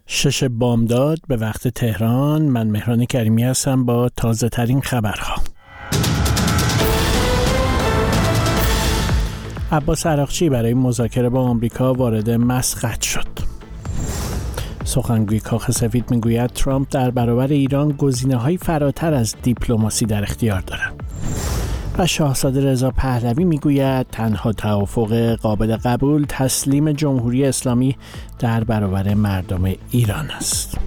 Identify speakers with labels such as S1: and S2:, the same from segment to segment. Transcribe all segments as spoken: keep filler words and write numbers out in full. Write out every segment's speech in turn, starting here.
S1: شش بامداد به وقت تهران. من مهران کریمی هستم با تازه ترین خبرها. عباس عراقچی برای مذاکره با آمریکا وارد مسقط شد. سخنگوی کاخ سفید میگوید ترامپ در برابر ایران گزینه‌های فراتر از دیپلماسی در اختیار دارد. و شاهزاده رضا پهلوی میگوید تنها توافق قابل قبول تسلیم جمهوری اسلامی در برابر مردم ایران است.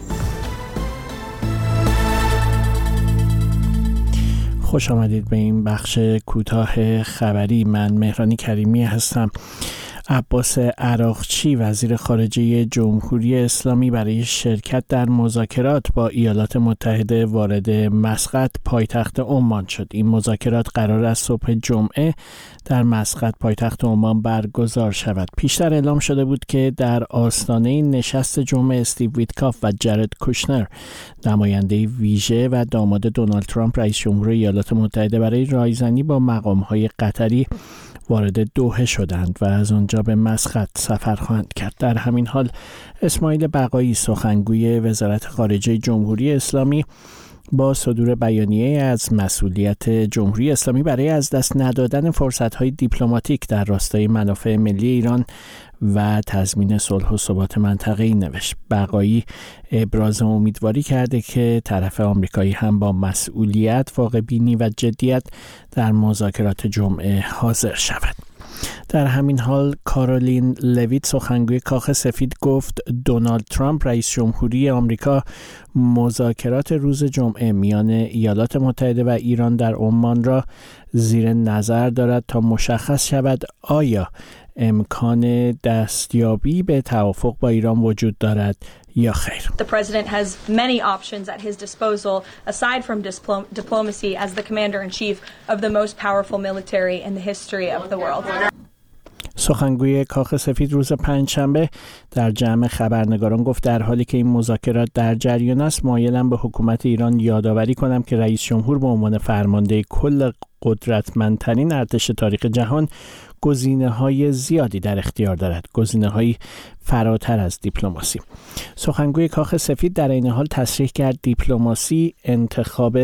S1: خوش آمدید به این بخش کوتاه خبری. من مهران کریمی هستم. عباس عراقچی وزیر خارجه جمهوری اسلامی برای شرکت در مذاکرات با ایالات متحده وارد مسقط پایتخت عمان شد. این مذاکرات قرار است صبح جمعه در مسقط پایتخت عمان برگزار شود. پیشتر اعلام شده بود که در آستانه نشست جمعه استیو ویتکاف و جارد کوشنر نماینده ویژه و داماد دونالد ترامپ رئیس جمهور ایالات متحده برای رایزنی با مقام‌های قطری وارد دوحه شدند و از آنجا به مسقط سفر خواهند کرد. در همین حال اسماعیل بقایی سخنگوی وزارت خارجه جمهوری اسلامی با صدور بیانیه از مسئولیت جمهوری اسلامی برای از دست ندادن فرصت‌های دیپلماتیک در راستای منافع ملی ایران و تضمین صلح و ثبات منطقه‌ای نوشت. بقایی ابراز امیدواری کرده که طرف آمریکایی هم با مسئولیت، واقع‌بینی و جدیت در مذاکرات جمعه حاضر شود. در همین حال کارولین لویت سخنگوی کاخ سفید گفت دونالد ترامپ رئیس جمهوری آمریکا مذاکرات روز جمعه میان ایالات متحده و ایران در عمان را زیر نظر دارد تا مشخص شود آیا امکان دستیابی به توافق با ایران وجود دارد یا خیر.
S2: The president has many options at his disposal aside from diplom- diplomacy as the commander-in-chief of the most powerful military in the history of the world.
S1: سخنگوی کاخ سفید روز پنجشنبه در جمع خبرنگاران گفت در حالی که این مذاکرات در جریان است مایلم به حکومت ایران یادآوری کنم که رئیس جمهور به عنوان فرمانده کل قدرتمندترین ارتش تاریخ جهان گزینه‌های زیادی در اختیار دارد، گزینه‌های فراتر از دیپلماسی. سخنگوی کاخ سفید در این حال تصریح کرد دیپلماسی انتخاب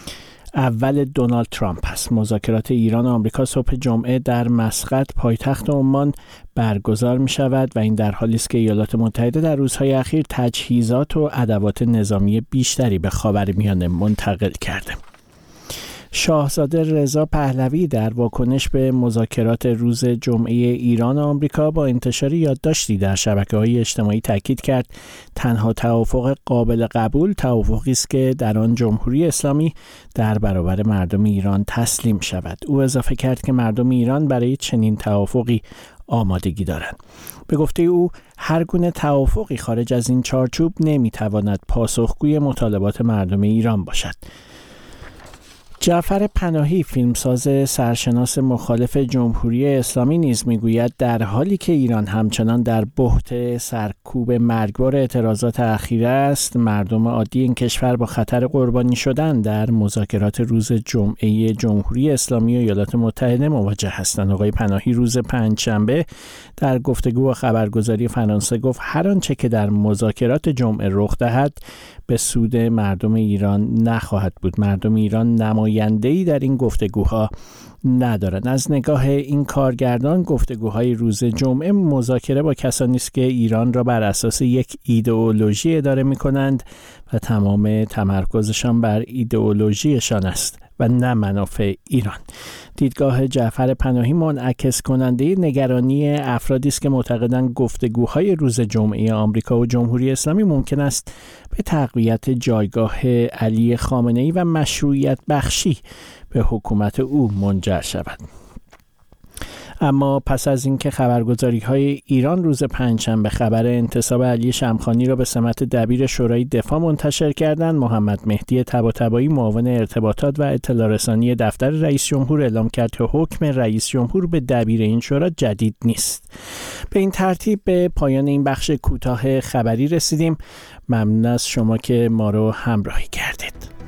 S1: اول دونالد ترامپ است. مذاکرات ایران و آمریکا صبح جمعه در مسقط پایتخت عمان برگزار می شود و این در حالی است که ایالات متحده در روزهای اخیر تجهیزات و ادوات نظامی بیشتری به خاورمیانه منتقل کرده. شاهزاده رضا پهلوی در واکنش به مذاکرات روز جمعه ایران و آمریکا با انتشار یادداشتی در شبکه‌های اجتماعی تاکید کرد تنها توافق قابل قبول توافقی است که در آن جمهوری اسلامی در برابر مردم ایران تسلیم شود. او اضافه کرد که مردم ایران برای چنین توافقی آمادگی دارند. به گفته او هر گونه توافقی خارج از این چارچوب نمیتواند پاسخگوی مطالبات مردم ایران باشد. جعفر پناهی فیلمساز سرشناس مخالف جمهوری اسلامی نیز میگوید در حالی که ایران همچنان در بحت سرکوب مرگبار اعتراضات اخیره است، مردم عادی این کشور با خطر قربانی شدن در مذاکرات روز جمعه جمهوری اسلامی و ایالات متحده مواجه هستند. آقای پناهی روز پنجشنبه در گفتگو با خبرگزاری فرانسه گفت هر آنچه که در مذاکرات جمعه رخ دهد به سود مردم ایران نخواهد بود. مردم ایران نماینده‌ای در این گفتگوها ندارند. از نگاه این کارگردان گفتگوهای روز جمعه مذاکره با کسانی است که ایران را بر اساس یک ایدئولوژی اداره می‌کنند و تمام تمرکزشان بر ایدئولوژیشان است و نه منافع ایران. دیدگاه جعفر پناهی منعکس کننده نگرانی افرادی است که معتقدند گفتگوهای روز جمعه آمریکا و جمهوری اسلامی ممکن است به تقویت جایگاه علی خامنه‌ای و مشروعیت بخشی به حکومت او منجر شود. اما پس از اینکه خبرگزاری‌های ایران روز پنجشنبه خبر انتصاب علی شمخانی را به سمت دبیر شورای دفاع منتشر کردند، محمد مهدی طباطبایی معاون ارتباطات و اطلاع رسانی دفتر رئیس جمهور اعلام کرد که حکم رئیس جمهور به دبیر این شورا جدید نیست. به این ترتیب به پایان این بخش کوتاه خبری رسیدیم. ممنون از شما که ما رو همراهی کردید.